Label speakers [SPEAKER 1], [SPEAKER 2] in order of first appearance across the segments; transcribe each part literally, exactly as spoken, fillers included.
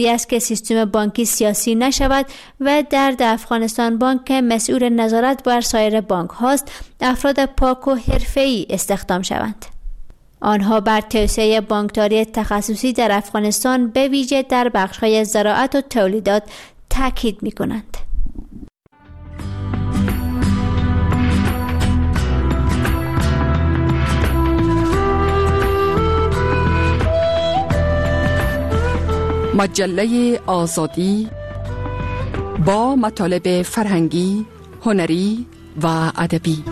[SPEAKER 1] است که سیستم بانکی سیاسی نشود و در افغانستان بانک که مسئول نظارت بر سایر بانک هاست افراد پاک و حرفه‌ای استخدام شوند. آنها بر توسعه بانکداری تخصصی در افغانستان به ویژه در بخش‌های زراعت و تولیدات تاکید می‌کنند.
[SPEAKER 2] مجله آزادی با مطالب فرهنگی، هنری و ادبی.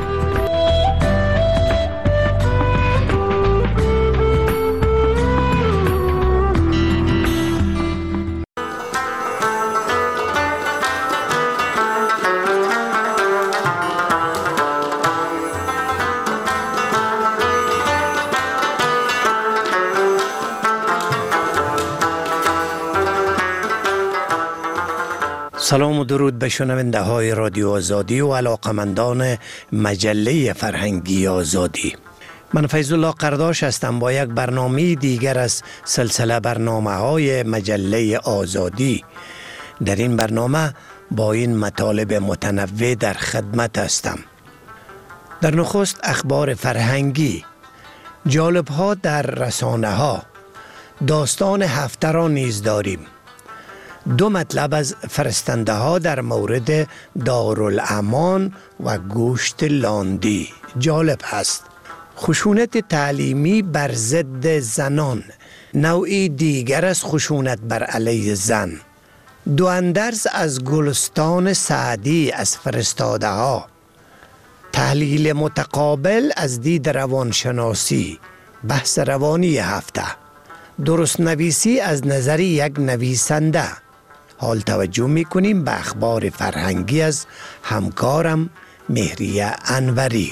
[SPEAKER 3] سلام و درود به شنونده های رادیو آزادی و علاقمندان مجله فرهنگی آزادی. من فیض الله قرداش هستم با یک برنامه دیگر از سلسله برنامه های مجله آزادی. در این برنامه با این مطالب متنوع در خدمت هستم. در نخست اخبار فرهنگی، جالب ها در رسانه ها، داستان هفته را نیز داریم. دو مطلب از فرستنده ها در مورد دارالامان و گوشت لاندی جالب است. خشونت تعلیمی بر ضد زنان، نوعی دیگر از خشونت بر علیه زن. دو اندرز از گلستان سعدی از فرستاده ها. تحلیل متقابل از دید روانشناسی، بحث روانی هفته. درست نویسی از نظر یک نویسنده. حال توجه میکنیم به اخبار فرهنگی از همکارم مهریه انوری.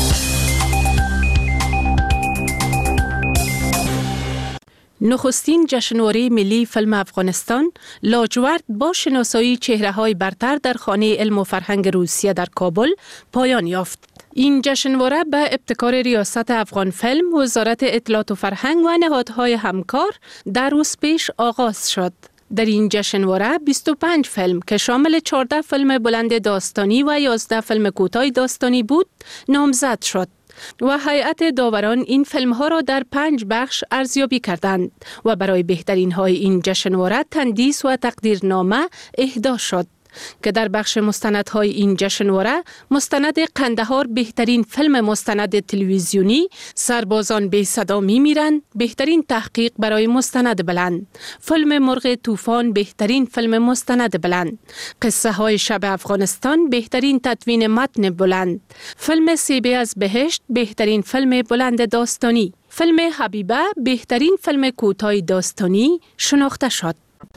[SPEAKER 4] نخستین جشنواره ملی فیلم افغانستان لاجورد با شناسایی چهره‌های برتر در خانه علم و فرهنگ روسیه در کابل پایان یافت. این جشنواره به ابتکار ریاست افغان فیلم، وزارت اطلاعات و فرهنگ و نهادهای همکار در روز پیش آغاز شد. در این جشنواره بیست و پنج فیلم که شامل چهارده فیلم بلند داستانی و یازده فیلم کوتاه داستانی بود نامزد شد و هیئت داوران این فیلم ها را در پنج بخش ارزیابی کردند و برای بهترین های این جشنواره تندیس و تقدیرنامه اهدا شد که در بخش مستندهای این جشنواره مستند قندهار بهترین فیلم مستند تلویزیونی، سربازان بی صدا میمیرند بهترین تحقیق برای مستند بلند، فیلم مرغ طوفان بهترین فیلم مستند بلند، قصه های شب افغانستان بهترین تدوین متن بلند، فیلم سیبی از بهشت بهترین فیلم بلند داستانی، فیلم حبیبه بهترین فیلم کوتاه داستانی شناخته شد.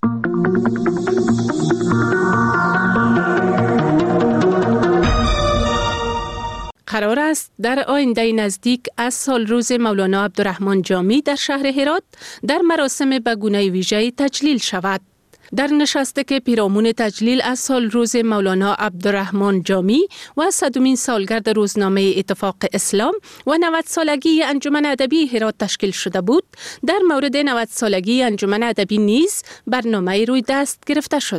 [SPEAKER 4] قرار است در آینده نزدیک از سال روز مولانا عبدالرحمن جامی در شهر هرات در مراسم به گونه ویژه تجلیل شود. در نشسته که پیرامون تجلیل از سال روز مولانا عبدالرحمن جامی و صدمین سالگرد روزنامه اتفاق اسلام و نود سالگی انجمن ادبی هرات تشکیل شده بود، در مورد نود سالگی انجمن ادبی نیز برنامه روی دست گرفته شد.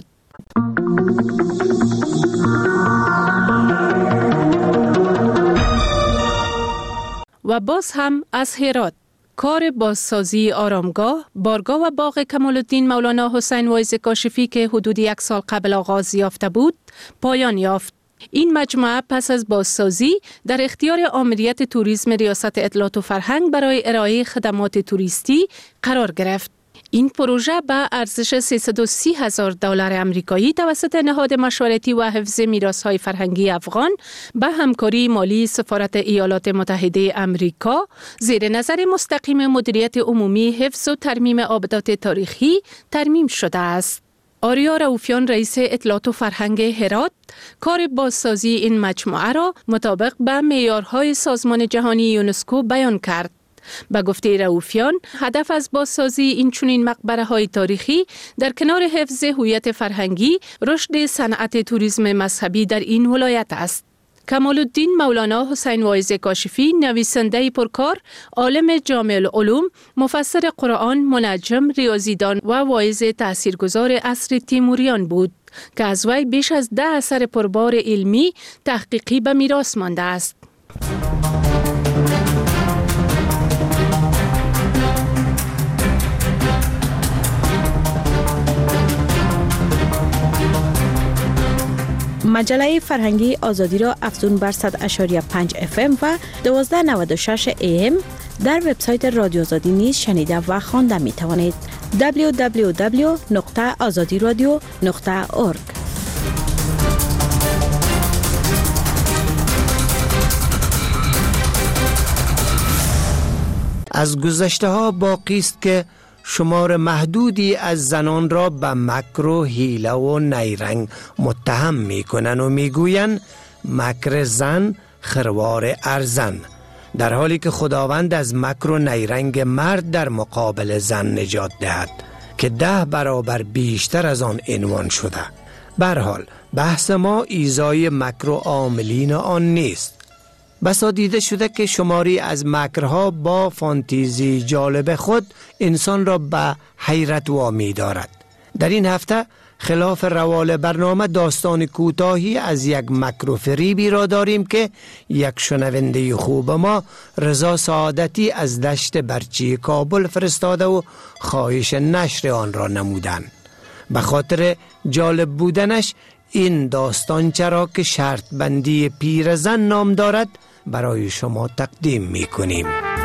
[SPEAKER 4] و باز هم از هرات کار بازسازی آرامگاه، بارگاه و باغ کمال الدین مولانا حسین واعظ کاشفی که حدود یک سال قبل آغاز یافته بود، پایان یافت. این مجموعه پس از بازسازی در اختیار آمریت توریسم ریاست اطلاعات و فرهنگ برای ارائه خدمات توریستی قرار گرفت. این پروژه به ارزش سیصد و سی هزار دلار آمریکایی توسط نهاد مشورتی و حفظ میراث‌های فرهنگی افغان به همکاری مالی سفارت ایالات متحده آمریکا زیر نظر مستقیم مدیریت عمومی حفظ و ترمیم آبدات تاریخی ترمیم شده است. آریا رؤوفیان رئیس اطلاعات و فرهنگ هرات کار بازسازی این مجموعه را مطابق به معیارهای سازمان جهانی یونسکو بیان کرد. به گفته رؤوفیان، هدف از بازسازی این چنین مقبره‌های تاریخی در کنار حفظ هویت فرهنگی، رشد صنعت توریسم مذهبی در این ولایت است. کمال الدین مولانا حسین واعظ کاشفی نویسنده پرکار، عالم جامع العلوم، مفسر قرآن، منجم، ریاضیدان و واعظ تاثیرگذار عصر تیموریان بود که از وی بیش از ده اثر پربار علمی تحقیقی به میراث مانده است.
[SPEAKER 5] مجله فرهنگی آزادی را افزون بر صد و پنج اف ام و دوازده نود و شش ای ام در وبسایت رادیو آزادی نیز شنیده و خوانده می توانید. دبلیو دبلیو دبلیو نقطه آزادی رادیو نقطه اورگ.
[SPEAKER 3] از گذشته ها باقی است که شمار محدودی از زنان را به مکر و حیله و نیرنگ متهم می کنند و می گویند مکر زن خروار ارزن، در حالی که خداوند از مکر و نیرنگ مرد در مقابل زن نجات دهد که ده برابر بیشتر از آن عنوان شده. به هر حال بحث ما ایذای مکر و عاملین آن نیست. بسا دیده شده که شماری از مکرها با فانتزی جالب خود انسان را به حیرت وامی دارد. در این هفته خلاف روال برنامه داستان کوتاهی از یک مکر و فریبی را داریم که یک شنونده خوب ما رضا سعادتی از دشت برچی کابل فرستاده و خواهش نشر آن را نمودند. به خاطر جالب بودنش این داستان چرا که شرط بندی پیرزن نام دارد برای شما تقدیم می کنیم.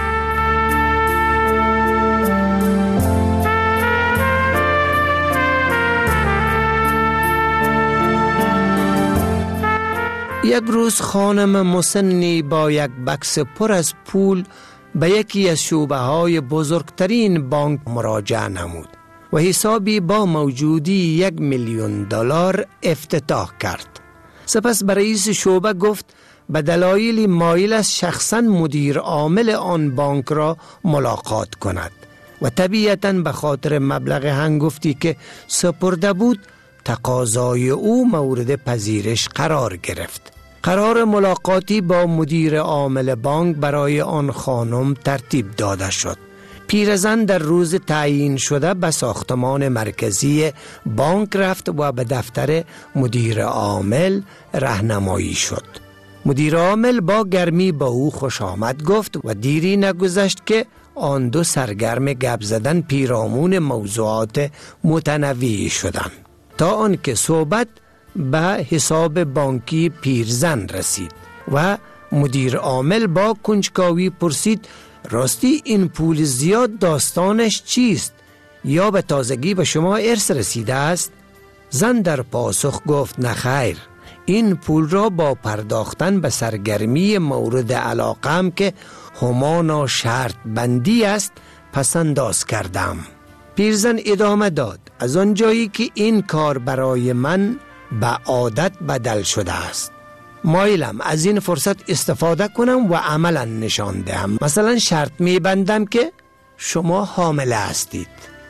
[SPEAKER 3] یک روز خانم مسنی با یک بکس پر از پول به یکی از شعبه های بزرگترین بانک مراجعه نمود و حسابی با موجودی یک میلیون دلار افتتاح کرد. سپس به رئیس شعبه گفت به دلایل مایل است شخصاً مدیر عامل آن بانک را ملاقات کند و طبیعتاً به خاطر مبلغ هنگفتی که سپرده بود تقاضای او مورد پذیرش قرار گرفت. قرار ملاقاتی با مدیر عامل بانک برای آن خانم ترتیب داده شد. پیرزن در روز تعیین شده به ساختمان مرکزی بانک رفت و به دفتر مدیر عامل راهنمایی شد. مدیر عامل با گرمی با او خوش آمد گفت و دیری نگذشت که آن دو سرگرم گپ زدن پیرامون موضوعات متنوعی شدند تا آنکه صحبت به حساب بانکی پیرزن رسید و مدیر عامل با کنجکاوی پرسید راستی این پول زیاد داستانش چیست؟ یا به تازگی به شما ارث رسیده است؟ زن در پاسخ گفت نخیر، این پول را با پرداختن به سرگرمی مورد علاقم که همانا شرط بندی است پسنداز کردم. پیرزن ادامه داد از آنجایی که این کار برای من به عادت بدل شده است مایلم از این فرصت استفاده کنم و عملا نشان دهم. مثلا شرط می بندم که شما حامله هستید.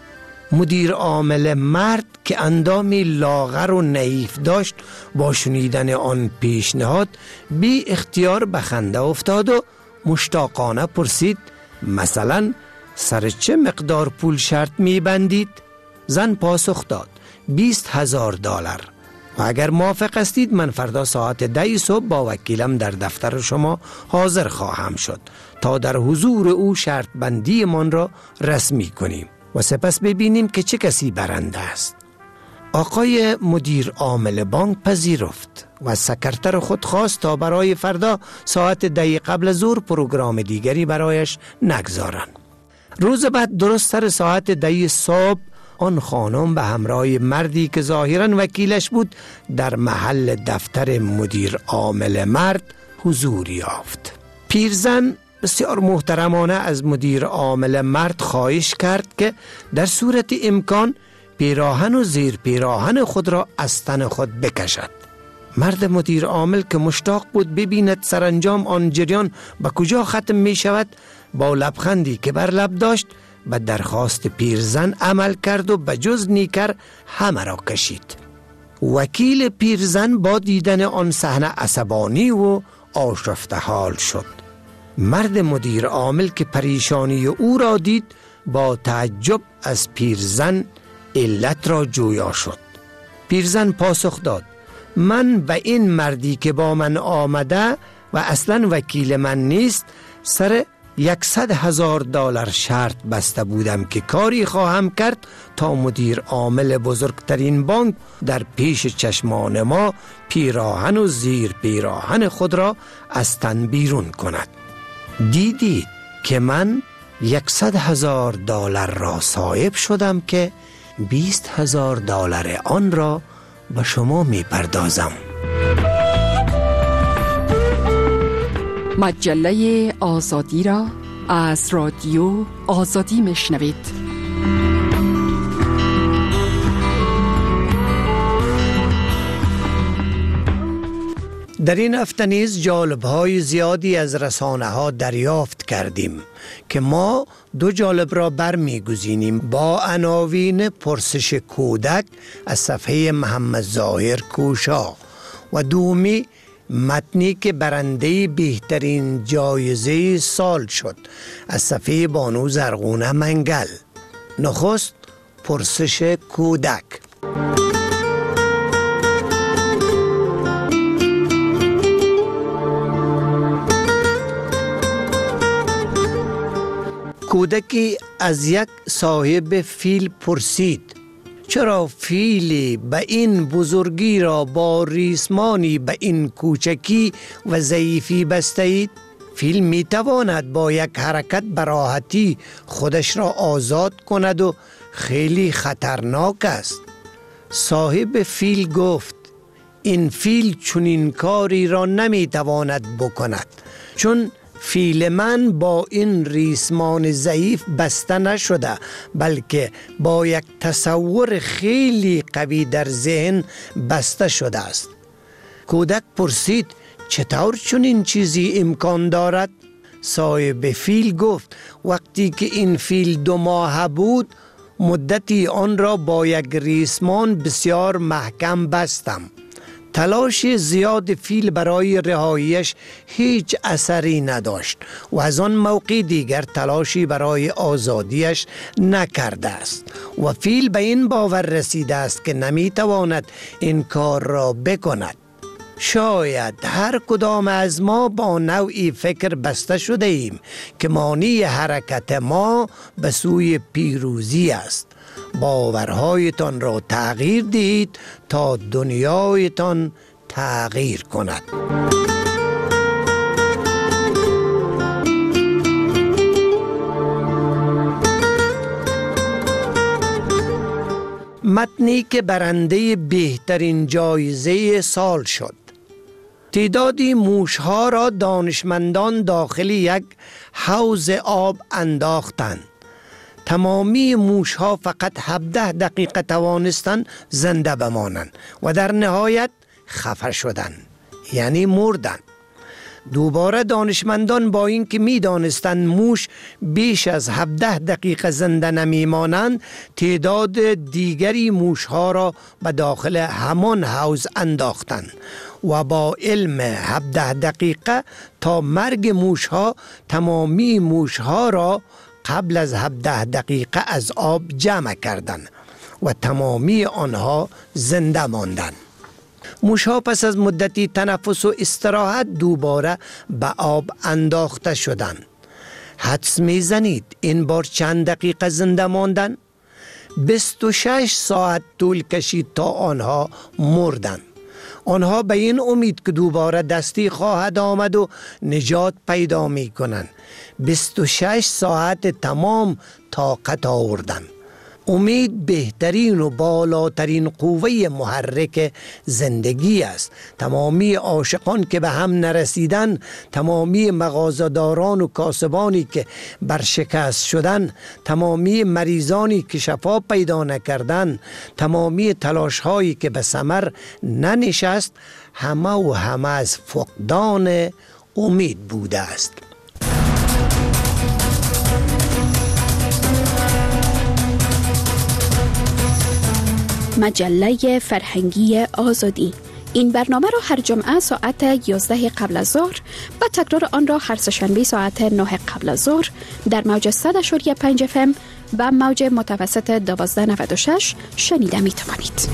[SPEAKER 3] مدیر عامل مرد که اندامی لاغر و نحیف داشت با شنیدن آن پیشنهاد بی اختیار به خنده افتاد و مشتاقانه پرسید مثلا سر چه مقدار پول شرط می بندید؟ زن پاسخ داد بیست هزار دلار و اگر موافق استید من فردا ساعت ده صبح با وکیلم در دفتر شما حاضر خواهم شد تا در حضور او شرط بندی من را رسمی کنیم و سپس ببینیم که چه کسی برنده است. آقای مدیر عامل بانک پذیرفت و سکرتر خود خواست تا برای فردا ساعت ده قبل ظهر پروگرام دیگری برایش نگذارند. روز بعد درست سر ساعت ده صبح آن خانم به همراه مردی که ظاهراً وکیلش بود در محل دفتر مدیر عامل مرد حضور یافت. پیرزن بسیار محترمانه از مدیر عامل مرد خواهش کرد که در صورت امکان پیراهن و زیر پیراهن خود را از تن خود بکشد. مرد مدیر عامل که مشتاق بود ببیند سرانجام آن جریان به کجا ختم می شود با لبخندی که بر لب داشت به درخواست پیرزن عمل کرد و به جز نیکر همه را کشید. وکیل پیرزن با دیدن آن صحنه عصبانی و آشفته حال شد. مرد مدیر عامل که پریشانی او را دید با تعجب از پیرزن علت را جویا شد. پیرزن پاسخ داد: من به این مردی که با من آمده و اصلا وکیل من نیست سر یکصد هزار دلار شرط بسته بودم که کاری خواهم کرد تا مدیر عامل بزرگترین بانک در پیش چشمان ما پیراهن و زیر پیراهن خود را از تن بیرون کند. دیدید که من یکصد هزار دلار را صاحب شدم که بیست هزار دلار آن را به شما می پردازم.
[SPEAKER 2] مجله آزادی را از رادیو آزادی میشنوید.
[SPEAKER 3] در این هفته نیز جالب‌های زیادی از رسانه‌ها دریافت کردیم که ما دو جالب را برمی‌گزینیم با عناوین پرسش کودک از صفحه محمد ظاهر کوشا و دومی متنی که برنده بهترین جایزه سال شد از صفحه بانو زرغونه منگل. نخست پرسش کودک. کودکی از یک صاحب فیل پرسید: چرا فیلی به این بزرگی را با ریسمانی به این کوچکی و ضعیفی بسته اید؟ فیل می تواند با یک حرکت به راحتی خودش را آزاد کند و خیلی خطرناک است. صاحب فیل گفت: این فیل چنین کاری را نمی تواند بکند، چون فیل من با این ریسمان ضعیف بسته نشده، بلکه با یک تصور خیلی قوی در ذهن بسته شده است. کودک پرسید: چطور چنین چیزی امکان دارد؟ صاحب فیل گفت: وقتی که این فیل دو ماه بود مدتی آن را با یک ریسمان بسیار محکم بستم. تلاش زیاد فیل برای رهاییش هیچ اثری نداشت و از آن موقع دیگر تلاشی برای آزادیش نکرده است و فیل به این باور رسیده است که نمیتواند این کار را بکند. شاید هر کدام از ما با نوعی فکر بسته شده ایم که مانی حرکت ما به سوی پیروزی است. باورهایتان را تغییر دهید تا دنیایتان تغییر کند. متنی که برنده بهترین جایزه سال شد. تعدادی موشها را دانشمندان داخل یک حوض آب انداختند. تمامی موشها فقط هفده دقیقه توانستند زنده بمانند و در نهایت خفه شدند، یعنی مردند. دوباره دانشمندان با اینکه می دانستند موش بیش از هفده دقیقه زنده نمی مانند، تعداد دیگری موشها را به داخل همان حوض انداختند و با علم هفده دقیقه تا مرگ موشها تمامی موشها را قبل از هفده دقیقه از آب جمع کردند و تمامی آنها زنده ماندند. موشها پس از مدتی تنفس و استراحت دوباره به آب انداخته شدند. حدس میزنید این بار چند دقیقه زنده ماندند؟ بیست و شش ساعت طول کشید تا آنها مردند. آنها به این امید که دوباره دستی خواهد آمد و نجات پیدا می کنند بیست و شش ساعت تمام طاقت آوردند. امید بهترین و بالاترین قوه محرک زندگی است. تمامی عاشقان که به هم نرسیدن، تمامی مغازه‌داران و کاسبانی که برشکست شدن، تمامی مریضانی که شفا پیدا نکردن، تمامی تلاش هایی که به ثمر ننشست، همه و همه از فقدان امید بوده است.
[SPEAKER 6] مجله فرهنگی آزادی. این برنامه را هر جمعه ساعت یازده قبل از ظهر و تکرار آن را هر سه‌شنبه ساعت نه قبل از ظهر در موج صد و پنج اف ام و موج متوسط دوازده نود و شش شنیده می توانید.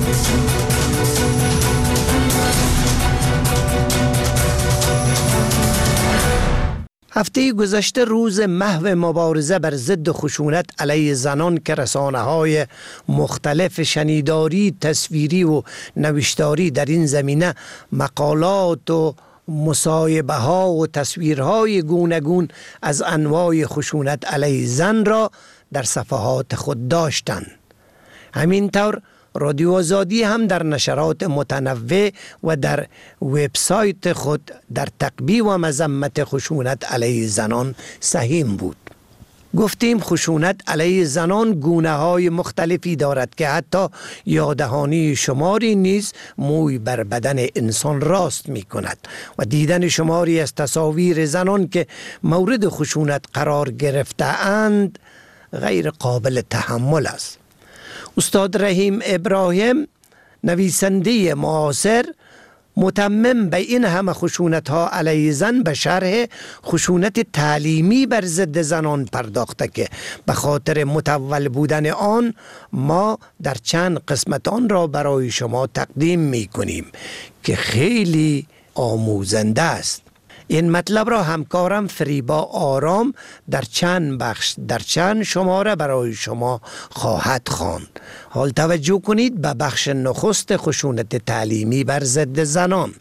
[SPEAKER 3] هفته گذشته روز محو مبارزه بر ضد خشونت علیه زنان که رسانه‌های مختلف شنیداری، تصویری و نوشتاری در این زمینه مقالات و مصاحبه ها و تصویرهای گوناگون از انواع خشونت علیه زن را در صفحات خود داشتند. همینطور رادیو آزادی هم در نشرات متنوع و در وبسایت خود در تقبیح و مذمت خشونت علیه زنان سهیم بود. گفتیم خشونت علیه زنان گونه های مختلفی دارد که حتی یادهانی شماری نیز موی بر بدن انسان راست می کند و دیدن شماری از تصاویر زنان که مورد خشونت قرار گرفته اند غیر قابل تحمل است. استاد رحیم ابراهیم نویسنده معاصر متمم به این همه خشونت ها علیه زن به شرح خشونت تعلیمی بر ضد زنان پرداخته که به خاطر متول بودن آن ما در چند قسمت آن را برای شما تقدیم می کنیم که خیلی آموزنده است. این مطلب را همکارم فریبا آرام در چند بخش در چند شماره برای شما خواهد خواند. حال توجه کنید به بخش نخست خشونت تعلیمی بر ضد زنان.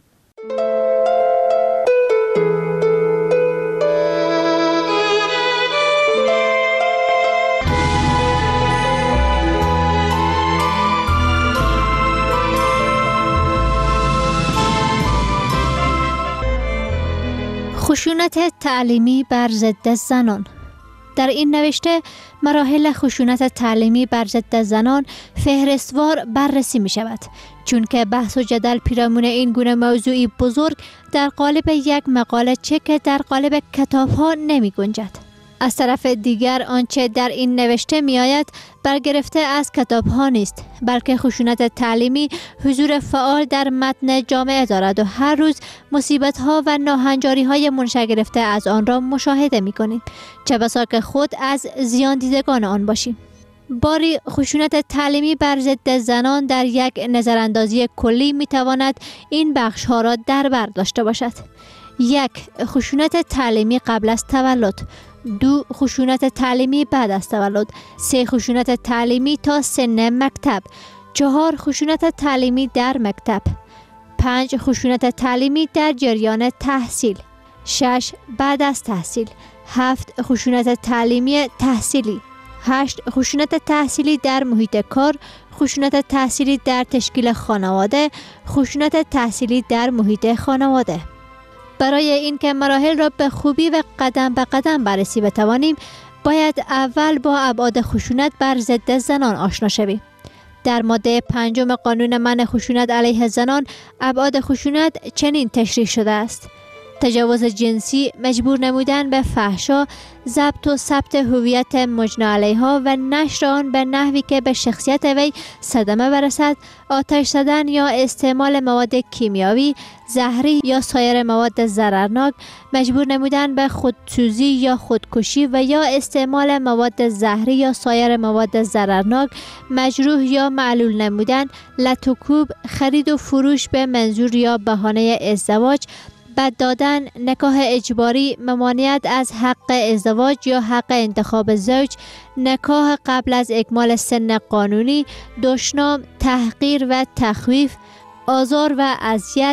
[SPEAKER 1] خشونت تعلیمی بر ضد زنان. در این نوشته مراحل خشونت تعلیمی بر ضد زنان فهرستوار بررسی می شود، چون که بحث و جدل پیرامون این گونه موضوعی بزرگ در قالب یک مقاله چه که در قالب کتاب ها نمی گنجد. از طرف دیگر آنچه در این نوشته می آید برگرفته از کتاب ها نیست، بلکه خشونت تعلیمی حضور فعال در متن جامعه دارد و هر روز مصیبت ها و ناهنجاری های منشأ گرفته از آن را مشاهده می کنیم، چه بسا که خود از زیان دیدگان آن باشیم. باری خشونت تعلیمی بر ضد زنان در یک نظراندازی کلی می تواند این بخش ها را در بر داشته باشد. یک، خشونت تعلیمی قبل از تولد. دو، خشونت تعلیمی بعد از تولد. سه، خشونت تعلیمی تا سن مکتب. چهار، خشونت تعلیمی در مکتب. پنج، خشونت تعلیمی در جریان تحصیل. شش، بعد از تحصیل. هفت، خشونت تعلیمی تحصیلی. هشت، خشونت تحصیلی در محیط کار. خشونت تحصیلی در تشکیل خانواده. خشونت تحصیلی در محیط خانواده. برای اینکه مراحل را به خوبی و قدم به قدم بررسی بتوانیم، باید اول با ابعاد خشونت بر ضد زنان آشنا شویم. در ماده پنجم قانون منع خشونت علیه زنان، ابعاد خشونت چنین تشریح شده است: تجاوز جنسی، مجبور نمودن به فحشا، ضبط و ثبت هویت مجنی علیها و نشر آن به نحوی که به شخصیت وی صدمه برسد، آتش زدن یا استعمال مواد کیمیاوی، زهری یا سایر مواد ضررناک، مجبور نمودن به خودسوزی یا خودکشی و یا استعمال مواد زهری یا سایر مواد ضررناک، مجروح یا معلول نمودن، لط و کوب، خرید و فروش به منظور یا بهانه ازدواج، بد دادن، نکاح اجباری، ممانعت از حق ازدواج یا حق انتخاب زوج، نکاح قبل از اکمال سن قانونی، دشنام، تحقیر و تخویف، آزار و اذیت،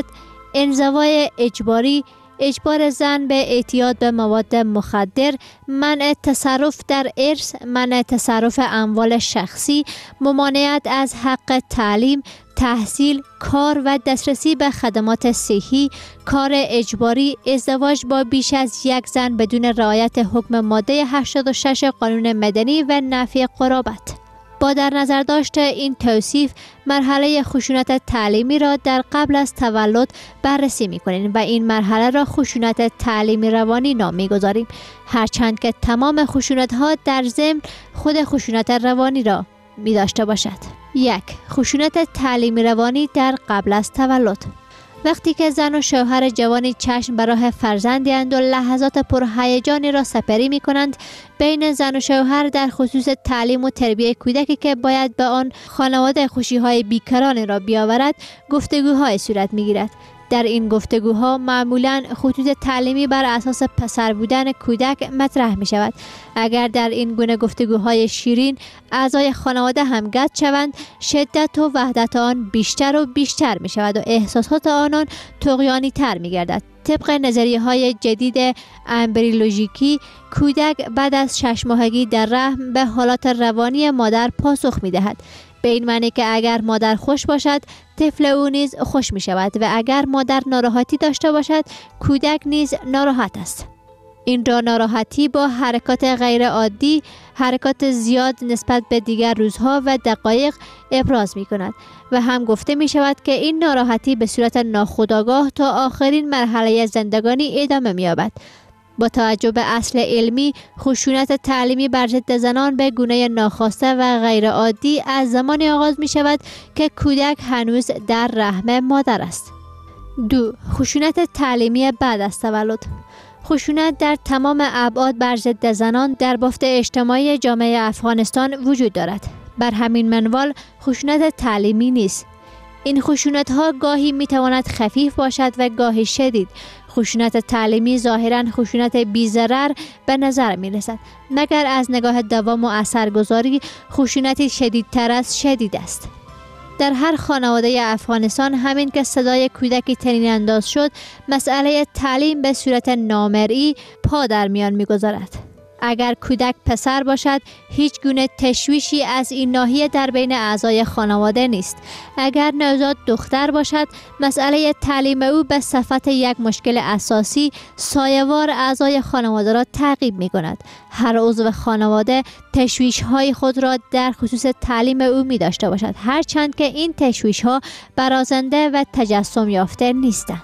[SPEAKER 1] انزوای اجباری، اجبار زن به اعتیاد به مواد مخدر، منع تصرف در ارث، منع تصرف اموال شخصی، ممانعت از حق تعلیم، تحصیل، کار و دسترسی به خدمات صحی، کار اجباری، ازدواج با بیش از یک زن بدون رعایت حکم ماده هشتاد و شش قانون مدنی و نفی قرابت. با در نظر داشت این توصیف، مرحله خشونت تعلیمی را در قبل از تولد بررسی می‌کنیم و این مرحله را خشونت تعلیمی روانی نام می‌گذاریم، هرچند که تمام خشونت‌ها در ضمن خود خشونت روانی را می داشته باشد. یک. خشونت تعلیمی روانی در قبل از تولد. وقتی که زن و شوهر جوانی چشم به راه فرزندی اند و لحظات پرهیجانی را سپری می کنند، بین زن و شوهر در خصوص تعلیم و تربیت کودکی که باید به آن خانواده خوشی‌های بیکران را بیاورد، گفتگوهای صورت می گیرد. در این گفتگوها معمولاً خطوط تعلیمی بر اساس پسر بودن کودک مطرح می شود. اگر در این گونه گفتگوهای شیرین اعضای خانواده هم گت شوند، شدت و وحدت آن بیشتر و بیشتر می شود و احساسات آنان طغیانی تر می گردد. طبق نظریه های جدید امبریولوژیکی، کودک بعد از شش ماهگی در رحم به حالات روانی مادر پاسخ می دهد. به این معنی که اگر مادر خوش باشد، طفل او نیز خوش می شود و اگر مادر ناراحتی داشته باشد، کودک نیز ناراحت است. این را ناراحتی با حرکات غیر عادی، حرکات زیاد نسبت به دیگر روزها و دقایق ابراز می کند و هم گفته می شود که این ناراحتی به صورت ناخودآگاه تا آخرین مرحله زندگانی ادامه می یابد. با توجه به اصل علمی، خشونت تعلیمی بر ضد زنان به گونه ناخواسته و غیر عادی از زمانی آغاز می شود که کودک هنوز در رحم مادر است. دو. خشونت تعلیمی بعد از تولد. خشونت در تمام ابعاد بر ضد زنان در بافت اجتماعی جامعه افغانستان وجود دارد. بر همین منوال خشونت تعلیمی نیست. این خشونت ها گاهی می تواند خفیف باشد و گاهی شدید. خشونت تعلیمی ظاهراً خشونت بی‌ضرر به نظر می رسد، مگر از نگاه دوام و اثرگذاری خشونتی شدیدتر از شدید است. در هر خانواده افغانستان همین که صدای کودکی طنین انداز شد، مسئله تعلیم به صورت نامرئی پا در میان می گذارد. اگر کودک پسر باشد، هیچ گونه تشویشی از این ناحیه در بین اعضای خانواده نیست. اگر نوزاد دختر باشد، مسئله تعلیم او به صفت یک مشکل اساسی سایه‌وار اعضای خانواده را تعقیب می کند. هر عضو خانواده تشویش های خود را در خصوص تعلیم او می داشته باشد، هرچند که این تشویش ها برازنده و تجسم یافته نیستند.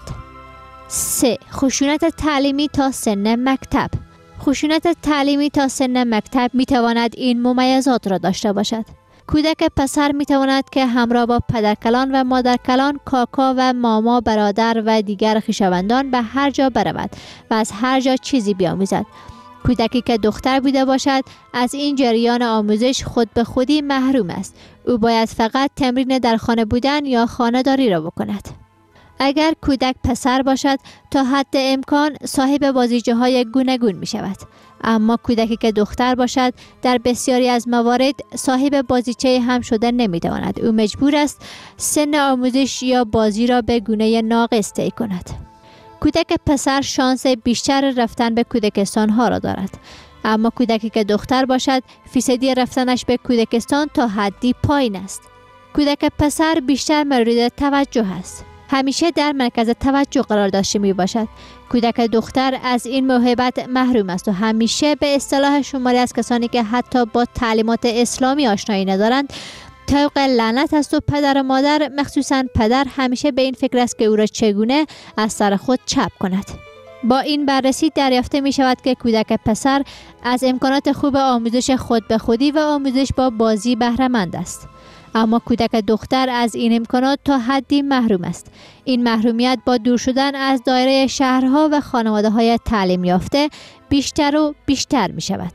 [SPEAKER 1] سه. خشونت تعلیمی تا سن مکتب. خشونت تعلیمی تا سن مکتب می تواند این ممیزات را داشته باشد. کودک پسر می تواند که همراه با پدرکلان و مادرکلان، کاکا و ماما، برادر و دیگر خویشاوندان به هر جا برود و از هر جا چیزی بیاموزد. کودکی که دختر بوده باشد از این جریان آموزش خود به خودی محروم است. او باید فقط تمرین در خانه بودن یا خانه داری را بکند. اگر کودک پسر باشد تا حد امکان صاحب بازیچه های گوناگون می شود. اما کودکی که دختر باشد در بسیاری از موارد صاحب بازیچه هم شده نمی تواند. او مجبور است سن آموزش یا بازی را به گونه ناقص طی کند. کودک پسر شانس بیشتر رفتن به کودکستان ها را دارد. اما کودکی که دختر باشد فیصدی رفتنش به کودکستان تا حدی پایین است. کودک پسر بیشتر مورد توجه است. همیشه در مرکز توجه قرار داشته می باشد. کودک دختر از این موهبت محروم است و همیشه به اصطلاح شماری از کسانی که حتی با تعلیمات اسلامی آشنایی ندارند طوق لعنت است و پدر و مادر، مخصوصاً پدر، همیشه به این فکر است که او را چگونه از سر خود چپ کند. با این بررسی دریافته می شود که کودک پسر از امکانات خوب آموزش خود به خودی و آموزش با بازی بهره مند است. اما کودک دختر از این امکانات تا حدی محروم است. این محرومیت با دور شدن از دایره شهرها و خانواده‌های تعلیم یافته بیشتر و بیشتر می شود.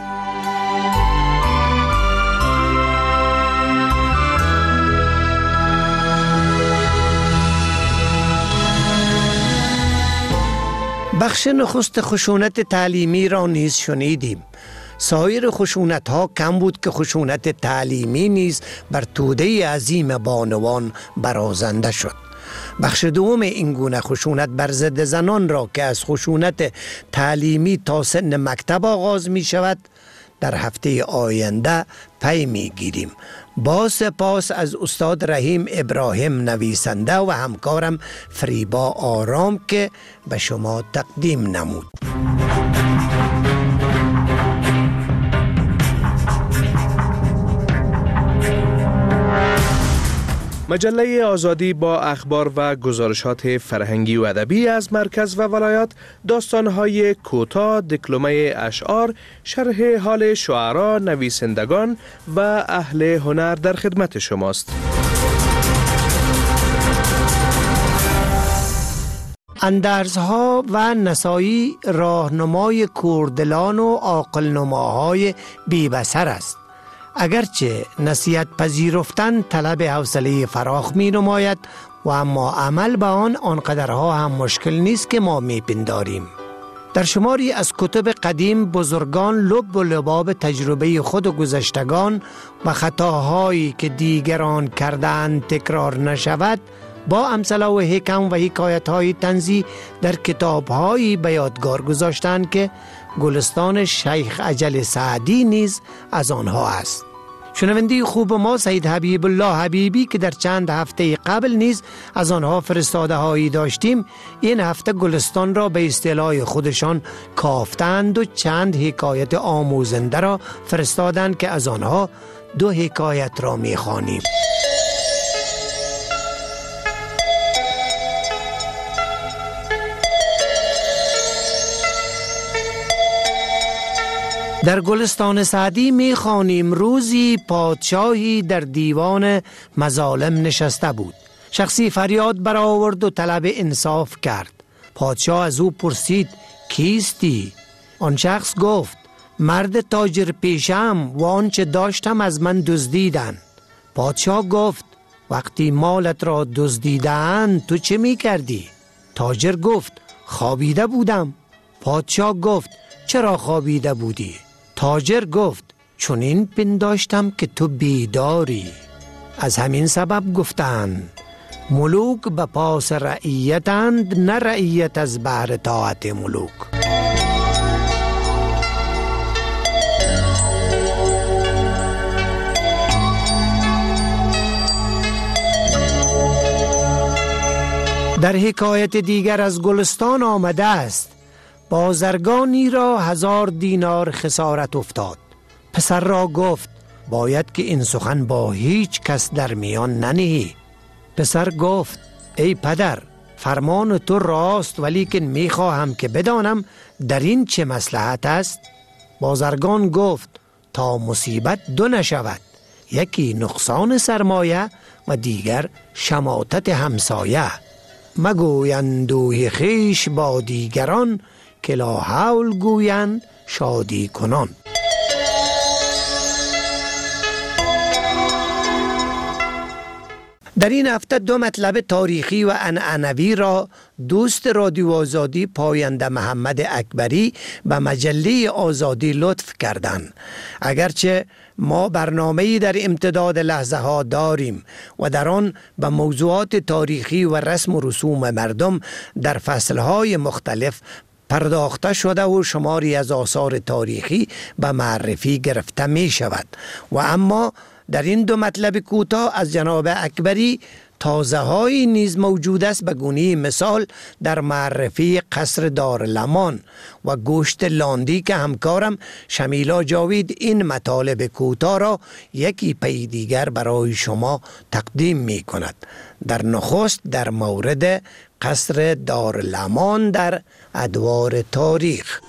[SPEAKER 3] بخش نخست خشونت تعلیمی را نیز شنیدیم. سایر خشونت ها کم بود که خشونت تعلیمی نیز بر توده عظیم بانوان برازنده شد. بخش دوم این گونه خشونت بر ضد زنان را که از خشونت تعلیمی تا سن مکتب آغاز می شود در هفته آینده پی می گیریم. با سپاس از استاد رحیم ابراهیم نویسنده و همکارم فریبا آرام که به شما تقدیم نمود.
[SPEAKER 7] مجله آزادی با اخبار و گزارشات فرهنگی و ادبی از مرکز و ولایات، داستان‌های کوتاه، دکلمه اشعار، شرح حال شعرا، نویسندگان و اهل هنر در خدمت شماست.
[SPEAKER 3] اندرزها و نسایی راهنمای کوردلان و عاقل‌نماهای بی‌بصر است. اگرچه نصیحت پذیرفتن طلب حوصله فراخ می نماید و اما عمل به آن آنقدرها هم مشکل نیست که ما می پنداریم. در شماری از کتب قدیم بزرگان لب و لباب تجربه خود و گذشتگان و خطاهایی که دیگران کردند تکرار نشود با امثله و حکم و حکایت‌های طنزی در کتاب‌هایی به یادگار گذاشتند که گلستان شیخ اجل سعدی نیز از آنها است. شنونده خوب ما سید حبیب الله حبیبی که در چند هفته قبل نیز از آنها فرستاده هایی داشتیم، این هفته گلستان را به اصطلاح خودشان کافتند و چند حکایت آموزنده را فرستادند که از آنها دو حکایت را می‌خوانیم. در گلستان سعدی می خوانیم روزی پادشاهی در دیوان مظالم نشسته بود. شخصی فریاد برآورد و طلب انصاف کرد. پادشاه از او پرسید کیستی؟ آن شخص گفت مرد تاجر پیشم و آنچه داشتم از من دزدیدند. پادشاه گفت وقتی مالت را دزدیدند تو چه می کردی؟ تاجر گفت خوابیده بودم. پادشاه گفت چرا خوابیده بودی؟ تاجر گفت چون این پنداشتم که تو بیداری. از همین سبب گفتند ملوک به پاس رعیتند، نه رعیت از بهر طاعت ملوک. در حکایت دیگر از گلستان آمده است بازرگانی را هزار دینار خسارت افتاد. پسر را گفت باید که این سخن با هیچ کس در میان ننهی. پسر گفت ای پدر فرمان تو راست، ولی که میخواهم که بدانم در این چه مصلحت است. بازرگان گفت تا مصیبت دو نشود، یکی نقصان سرمایه و دیگر شماتت همسایه. مگوی اندوه خیش با دیگران، که لا حول گویند شادی کنان. در این هفته دو مطلب تاریخی و عنعنوی را دوست رادیو آزادی پاینده محمد اکبری به مجله آزادی لطف کردند. اگرچه ما برنامه‌ای در امتداد لحظه ها داریم و در آن به موضوعات تاریخی و رسم و رسوم مردم در فصلهای مختلف پرداخته شده و شماری از آثار تاریخی به معرفی گرفته می شود و اما در این دو مطلب کوتاه از جناب اکبری تازه هایی نیز موجود است. به گونه مثال در معرفی قصر دارالمان و گوشت لاندی که همکارم شمیلا جاوید این مطالب کوتاه را یکی پی دیگر برای شما تقدیم می کند. در نخست در مورد قصر دارالمان در ادوار تاریخ.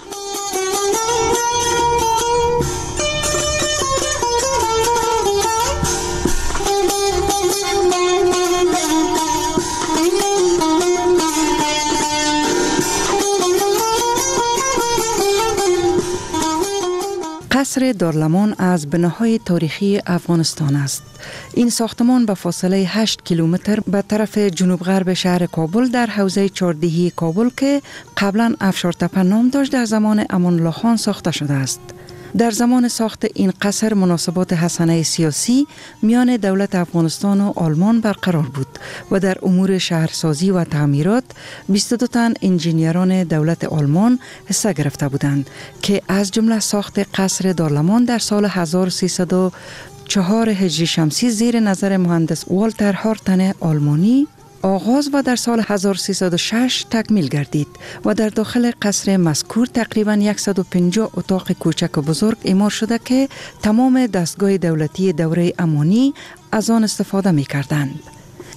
[SPEAKER 8] قصر دارالمان از بناهای تاریخی افغانستان است. این ساختمان به فاصله هشت کیلومتر به طرف جنوب غرب شهر کابل در حوزه چهاردهی کابل که قبلا افشارتپه نام داشت در زمان امان الله خان ساخته شده است. در زمان ساخت این قصر مناسبات حسنه سیاسی میان دولت افغانستان و آلمان برقرار بود و در امور شهرسازی و تعمیرات بیست و دو تن انجینیران دولت آلمان حصه گرفته بودند که از جمله ساخت قصر دارالمان در سال هزار و سیصد و چهار هجری شمسی زیر نظر مهندس والتر هارتن آلمانی آغاز و در سال هزار و سیصد و شش تکمیل گردید و در داخل قصر مذکور تقریباً صد و پنجاه اتاق کوچک و بزرگ اعمار شده که تمام دستگاه دولتی دوره امانی از آن استفاده می کردند.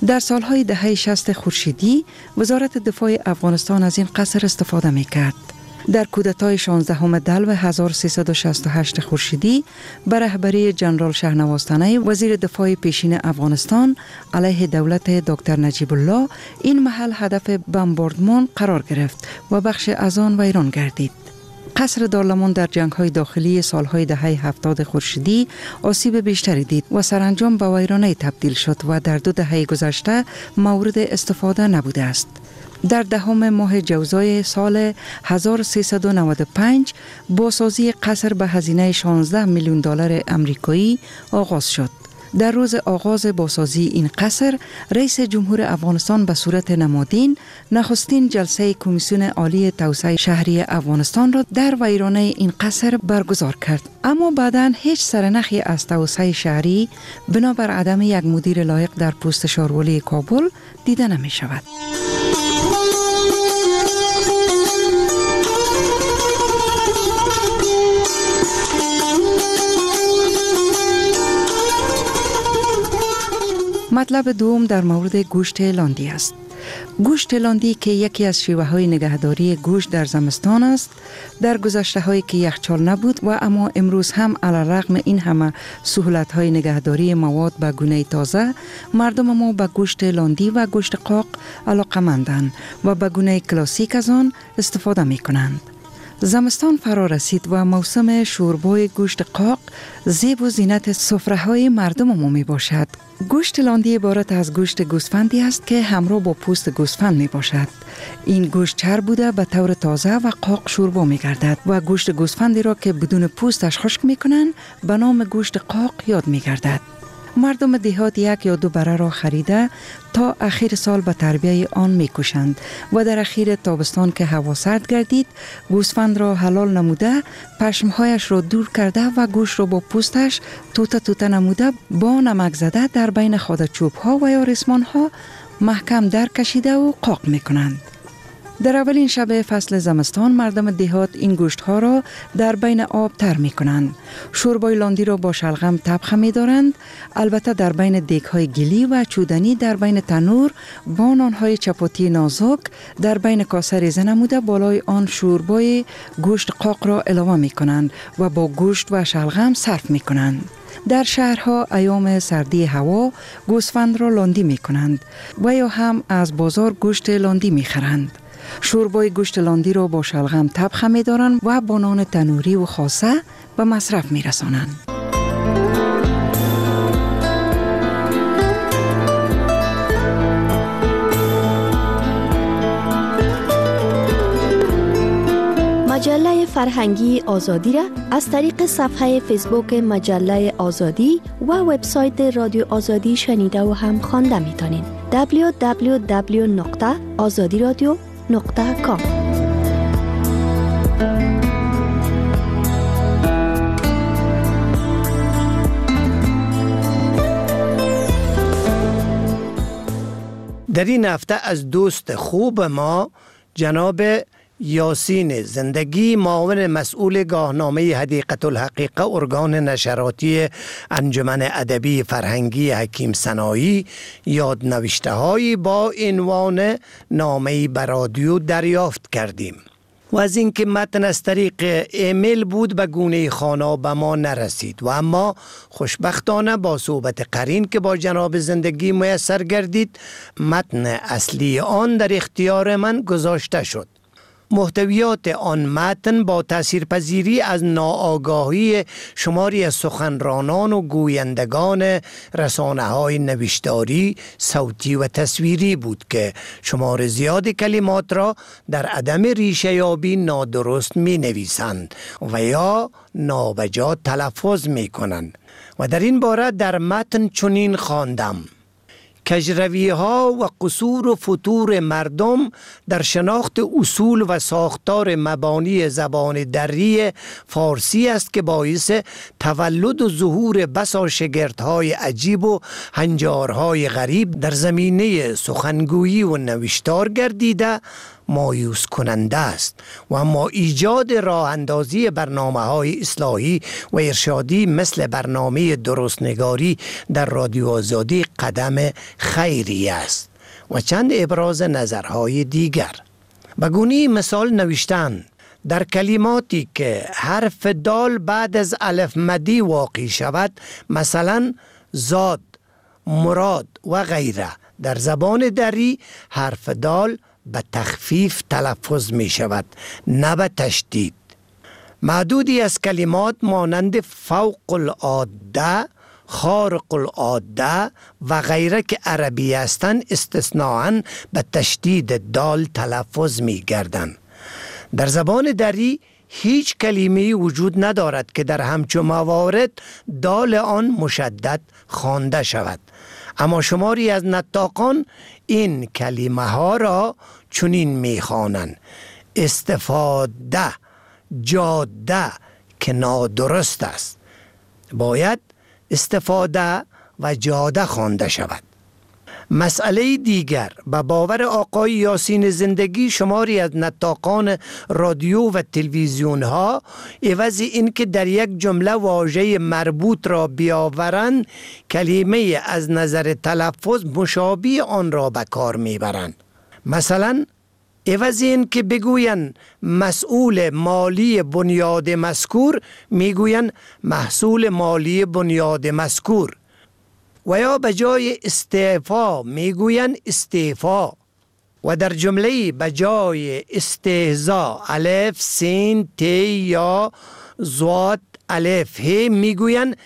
[SPEAKER 8] در سالهای دهه شصت خورشیدی وزارت دفاع افغانستان از این قصر استفاده میکرد. در کودتای شانزدهم دلو هزار و سیصد و شصت و هشت خورشیدی به رهبری جنرال شهنواز تنی وزیر دفاع پیشین افغانستان علیه دولت دکتر نجیب الله این محل هدف بمباردمان قرار گرفت و بخش از آن ویران گردید. قصر دارلمان در جنگ‌های داخلی سالهای دهه هفتاد خورشیدی آسیب بیشتری دید و سرانجام به ویرانه تبدیل شد و در دو دهه گذشته مورد استفاده نبوده است. در دهم ماه جوزای سال هزار و سیصد و نود و پنج بازسازی قصر به هزینه شانزده میلیون دلار آمریکایی آغاز شد. در روز آغاز بازسازی این قصر، رئیس جمهور افغانستان به صورت نمادین نخستین جلسه کمیسیون عالی توسعه شهری افغانستان را در ویرانه این قصر برگزار کرد. اما بعداً هیچ سرنخی از توسعه شهری بنابر عدم یک مدیر لایق در پست شاروالی کابل دیده نمی شود. مطلب دوم در مورد گوشت لاندی است. گوشت لاندی که یکی از شیوه های نگهداری گوشت در زمستان است، در گذشته هایی که یخچال نبود و اما امروز هم علی رغم این همه سهولت های نگهداری مواد به گونه تازه، مردم ما به گوشت لاندی و گوشت قاق علاقه‌مندند و به گونه کلاسیک از آن استفاده می کنند. زمستان فرا رسید و موسم شوربای گوشت قاق زیب و زینت سفره‌های مردم ما می باشد. گوشت لاندی عبارت از گوشت گوسفندی است که همراه با پوست گوسفند می باشد. این گوشت چرب بوده به طور تازه و قاق شوربا می گردد و گوشت گوسفندی را که بدون پوستش خشک می کنند به نام گوشت قاق یاد می گردد. مردم دیهات یک یا دو بره را خریده تا اخیر سال به تربیه آن می کشند و در اخیر تابستان که هوا سرد گردید گوسفند را حلال نموده پشمهایش را دور کرده و گوشت را با پوستش توته توته نموده با نمک زده در بین خود چوب ها و یا ریسمان ها محکم در کشیده و قاق می کنند. در اولین شب فصل زمستان مردم دیهات این گوشت ها را در بین آب تر می کنند. شوربای لاندی را با شلغم طبخ می دارند. البته در بین دیگ های گلی و چودنی در بین تنور با نان های چپاتی نازک در بین کاسه ریزه نموده بالای آن شوربای گوشت قاق را علاوه می کنند و با گوشت و شلغم صرف می کنند. در شهرها ایام سردی هوا گوسفند را لاندی می کنند و یا هم از بازار گوشت لاندی می خرند. شوربای گوشت لاندی را با شلغم طبخ می دارند و با نان تنوری و خاصه به مصرف می رسانند.
[SPEAKER 9] مجله فرهنگی آزادی را از طریق صفحه فیسبوک مجله آزادی و وبسایت رادیو آزادی شنیده و هم خوانده می توانید. دبلیو دبلیو دبلیو نقطه آزادی رادیو نقطه کام.
[SPEAKER 3] در این هفته از دوست خوب ما جناب یاسین زندگی، معاون مسئول گاهنامه حدیقه الحقیقه ارگان نشراتی انجمن ادبی فرهنگی حکیم سنایی، یادنوشته هایی با عنوان نامه‌ای به رادیو دریافت کردیم و از اینکه متن از طریق ایمیل بود به گونه خوانا به ما نرسید و اما خوشبختانه با صحبت قرین که با جناب زندگی میسر گردید متن اصلی آن در اختیار من گذاشته شد. محتویات آن متن با تاثیرپذیری از ناآگاهی شماری از سخنرانان و گویندگان رسانه‌های نوشتاری، صوتی و تصویری بود که شمار زیاد کلمات را در عدم ریشه یابی نادرست می نویسند و یا نابجا تلفظ می کنند و در این باره در متن چنین خواندم: کجروی ها و قصور و فتور مردم در شناخت اصول و ساختار مبانی زبان دری فارسی است که باعث تولد و ظهور بسا شگردهای عجیب و هنجارهای غریب در زمینه سخنگویی و نوشتار گردیده مایوس کننده است و اما ایجاد راه اندازی برنامه های اصلاحی و ارشادی مثل برنامه درستنگاری در رادیو آزادی قدم خیری است. و چند ابراز نظرهای دیگر. بگونی مثال نوشتن در کلماتی که حرف دال بعد از الف مدی واقع شود، مثلا زاد، مراد و غیره، در زبان دری حرف دال به تخفیف تلفظ می شود نه به تشدید. معدودی از کلمات مانند فوق العاده، خارق العاده و غیره که عربی هستند استثناءً به تشدید دال تلفظ می گردند. در زبان دری هیچ کلمه‌ای وجود ندارد که در همچون موارد دال آن مشدد خوانده شود، اما شماری از نطاقان این کلمه ها را چنین می خوانند: استفاده، جاده، که نادرست است. باید استفاده و جاده خوانده شود. مسئله دیگر، به باور آقای یاسین زندگی شماری از نطاقان رادیو و تلویزیون ها عوض این که در یک جمله واژه مربوط را بیاورند، کلمه از نظر تلفظ مشابه آن را به کار میبرند. مثلا عوض این که بگویند مسئول مالی بنیاد مذکور، میگویند محصول مالی بنیاد مذکور. و یا به جای استعفا میگویند استعفا. و در جمله به جای استهزا الف سین تی یا زوات الف ه میگویند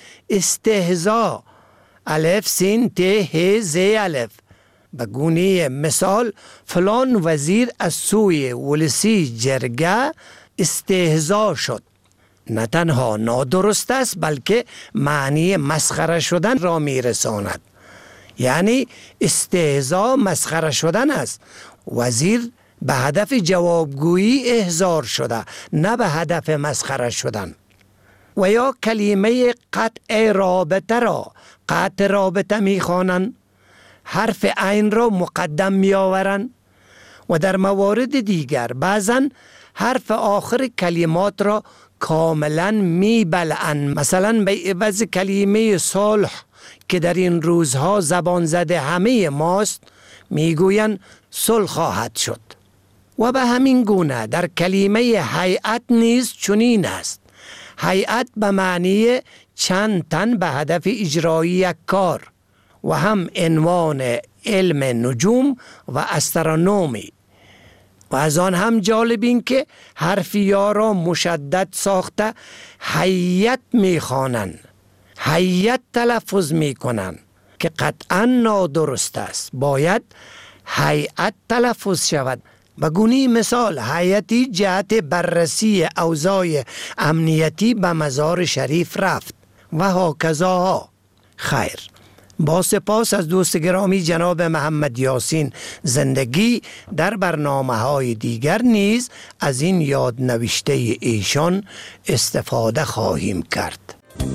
[SPEAKER 3] استهزا الف سین تی ه ز الف. به گونه مثال فلان وزیر از سوی ولسی جرگه استهزا شد. نه تنها نادرست است بلکه معنی مسخره شدن را میرساند. یعنی استهزا مسخره شدن است. وزیر به هدف جوابگویی احضار شده، نه به هدف مسخره شدن. و یا کلمه قطع رابطه را قطع رابطه میخوانند، حرف عین را مقدم میآورند. و در موارد دیگر بعضن حرف آخر کلمات را کاملا میبلعن. مثلا به عوض کلمه صلح که در این روزها زبان زده همه ماست، میگویند صلح خواهد شد. و به همین گونه در کلمه هیئت نیز چنین است. هیئت به معنی چند تن به هدف اجرایی یک کار و هم عنوان علم نجوم و استرونومی. و از آن هم جالب این که حرف یا را مشدد ساخته هیئت میخوانند، هیئت تلفظ میکنند که قطعا نادرست است. باید هیئت تلفظ شود. به گونه مثال هیئتی جهت بررسی اوضاع امنیتی به مزار شریف رفت و هاکذا. خیر، با سپاس از دوست گرامی جناب محمد یاسین زندگی، در برنامه های دیگر نیز از این یاد نوشته ایشان استفاده خواهیم کرد.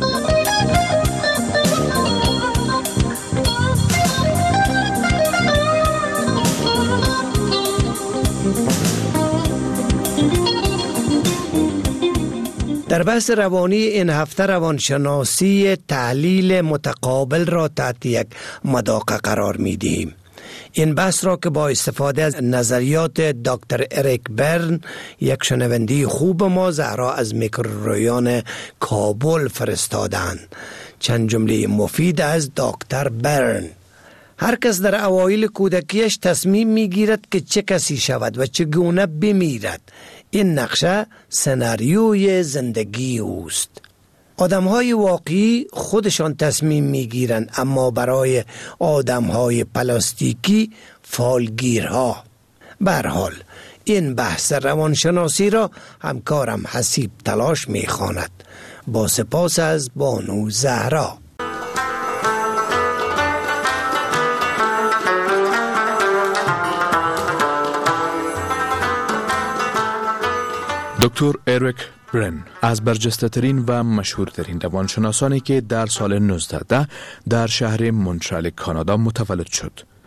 [SPEAKER 3] در بحث روانی این هفته روانشناسی تحلیل متقابل را تحت یک مداقه قرار می دهیم. این بحث را که با استفاده از نظریات دکتر اریک برن، یک شنونده خوب ما، زهرا از میکروریان کابل فرستادند. چند جمله مفید از دکتر برن: هر کس در اوایل کودکیش تصمیم می گیرد که چه کسی شود و چگونه بمیرد. این نقشه سناریوی زندگی اوست. آدم‌های واقعی خودشان تصمیم می‌گیرند، اما برای آدم‌های پلاستیکی فالگیرها. به هر حال این بحث روانشناسی را همکارم حسیب تلاش می‌خواند. با سپاس از بانو زهرا.
[SPEAKER 7] دکتر اریک برن از برجسته‌ترین و مشهورترین روانشناسانی که در سال نوزده ده در شهر مونترال کانادا متولد شد.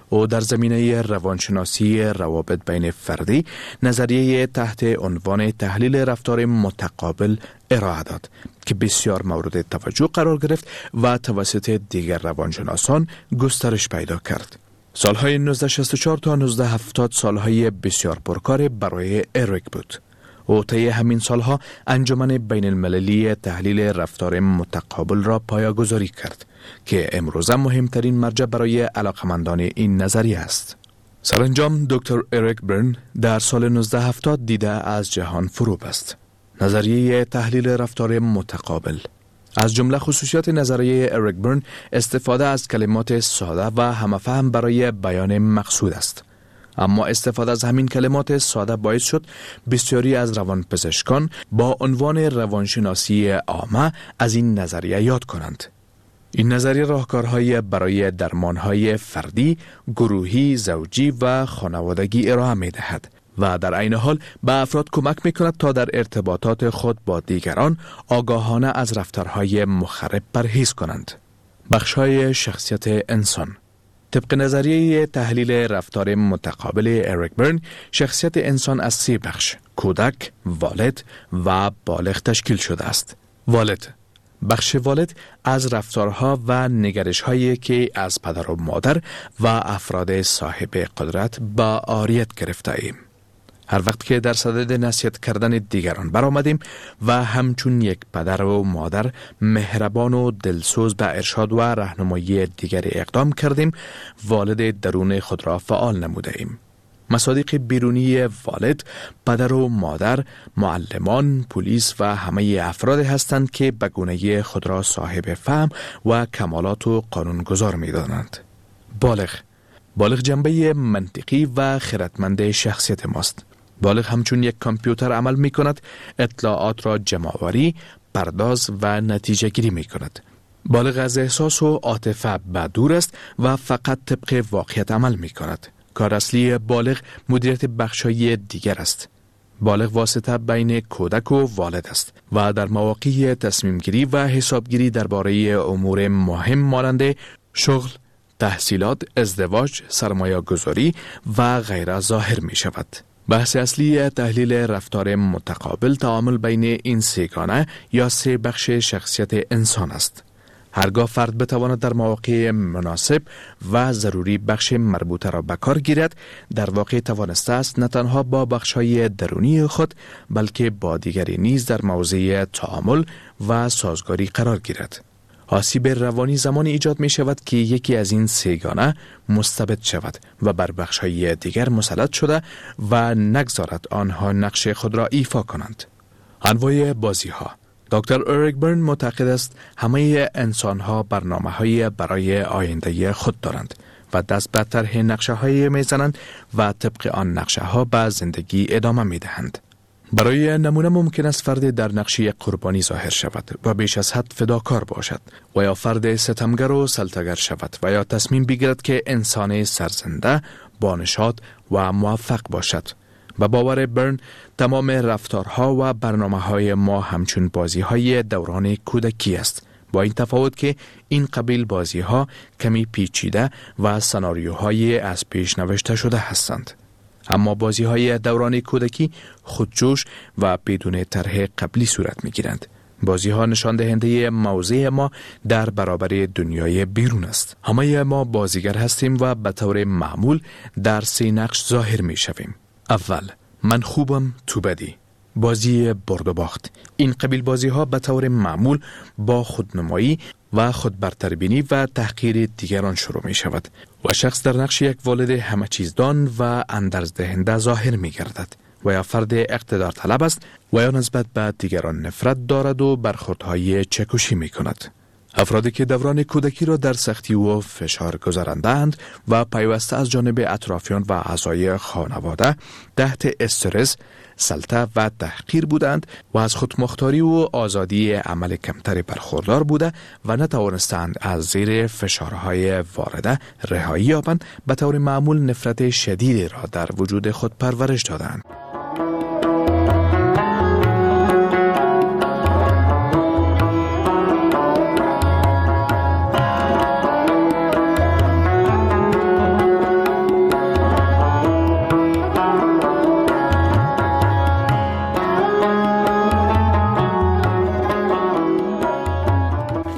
[SPEAKER 7] او در زمینه روانشناسی روابط بین فردی نظریه تحت عنوان تحلیل رفتار متقابل ارائه داد که بسیار مورد توجه قرار گرفت و توسط دیگر روانشناسان گسترش پیدا کرد. سالهای نوزده شصت و چهار تا نوزده هفتاد سالهای بسیار پرکار برای اریک بود. او طی همین سالها انجمن بین المللی تحلیل رفتار متقابل را پایه‌گذاری کرد که امروزه مهمترین مرجع برای علاقمندان این نظریه است. سرانجام دکتر اریک برن در سال نوزده هفتاد دیده از جهان فرو بست. نظریه تحلیل رفتار متقابل از جمله خصوصیات نظریه اریک برن استفاده از کلمات ساده و همفهم برای بیان مقصود است. اما استفاده از همین کلمات ساده باعث شد بسیاری از روانپزشکان با عنوان روانشناسی عامه از این نظریه یاد کنند. این نظریه راهکارهای برای درمانهای فردی، گروهی، زوجی و خانوادگی ارائه می دهد و در عین حال به افراد کمک می کند تا در ارتباطات خود با دیگران آگاهانه از رفتارهای مخرب پرهیز کنند. بخش‌های شخصیت انسان. طبق نظریه تحلیل رفتار متقابل اریک برن، شخصیت انسان از سه بخش، کودک، والد و بالغ تشکیل شده است. والد. بخش والد از رفتارها و نگرش‌هایی که از پدر و مادر و افراد صاحب قدرت با عاریت گرفته ایم. هر وقت که در صدد نصیحت کردن دیگران برآمدیم و همچون یک پدر و مادر مهربان و دلسوز به ارشاد و راهنمایی دیگری اقدام کردیم، والد درون خود را فعال نموده ایم. مصادیق بیرونی والد، پدر و مادر، معلمان، پلیس و همه افراد هستند که به گونه خود را صاحب فهم و کمالات و قانونگذار می دانند. بالغ. بالغ جنبه منطقی و خردمند شخصیت ماست. بالغ همچون یک کامپیوتر عمل می کند، اطلاعات را جمع‌آوری، پرداز و نتیجه گیری می کند. بالغ از احساس و عاطفه به دور است و فقط طبق واقعیت عمل می کند. کار اصلی بالغ مدیریت بخشای دیگر است. بالغ واسطه بین کودک و والد است و در مواقع تصمیم گیری و حسابگیری درباره امور مهم مانند شغل، تحصیلات، ازدواج، سرمایه گذاری و غیره ظاهر می شود. بحث اصلی تحلیل رفتار متقابل تعامل بین این سگانه یا سه بخش شخصیت انسان است. هرگاه فرد بتواند در مواقع مناسب و ضروری بخش مربوطه را به کار گیرد، در واقع توانسته است نه تنها با بخش‌های درونی خود بلکه با دیگری نیز در موضع تعامل و سازگاری قرار گیرد. آسیب روانی زمان ایجاد می شود که یکی از این سگانه مستبد شود و بر بخش‌های دیگر مسلط شده و نگذارد آنها نقش خود را ایفا کنند. انواع بازی‌ها. دکتر اریک برن معتقد است همه انسان‌ها برنامه‌های برای آینده خود دارند و دست به طرح نقشه‌های می‌زنند و طبق آن نقشه‌ها به زندگی ادامه می‌دهند. برای نمونه ممکن است فرد در نقشی قربانی ظاهر شود و بیش از حد فداکار باشد و یا فرد ستمگر و سلطه‌گر شود و یا تصمیم بگیرد که انسان سرزنده، بانشاد و موفق باشد. و باور برن تمام رفتارها و برنامه‌های ما همچون بازی‌های دوران کودکی است، با این تفاوت که این قبیل بازی‌ها کمی پیچیده و سناریوهای از پیش نوشته شده هستند. اما بازی‌های دوران کودکی خودجوش و بدون طرح قبلی صورت می‌گیرند. بازی‌ها نشان دهنده موضع ما در برابر دنیای بیرون است. همه ما بازیگر هستیم و به طور معمول در سه نقش ظاهر می‌شویم. اول، من خوبم تو بدی. بازی برد و باخت. این قبیل بازی ها به طور معمول با خودنمایی و خودبرتربینی و تحقیر دیگران شروع می شود و شخص در نقش یک والد همه چیزدان و اندرز دهنده ظاهر می گردد و یا فرد اقتدار طلب است و یا نسبت به دیگران نفرت دارد و برخوردهای چکشی می کند. افرادی که دوران کودکی را در سختی و فشار گذراندند و پیوسته از جانب اطرافیان و اعضای خانواده تحت استرس، سلطه و تحقیر بودند و از خودمختاری و آزادی عمل کمتری برخوردار بوده و نتوانستند از زیر فشارهای وارده رهایی یابند، به طور معمول نفرت شدیدی را در وجود خود پرورش دادند.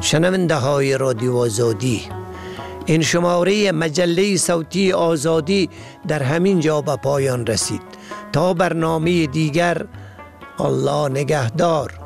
[SPEAKER 3] شنونده های رادیو آزادی، این شماره مجله صوتی آزادی در همین جا به پایان رسید. تا برنامه دیگر، الله نگهدار.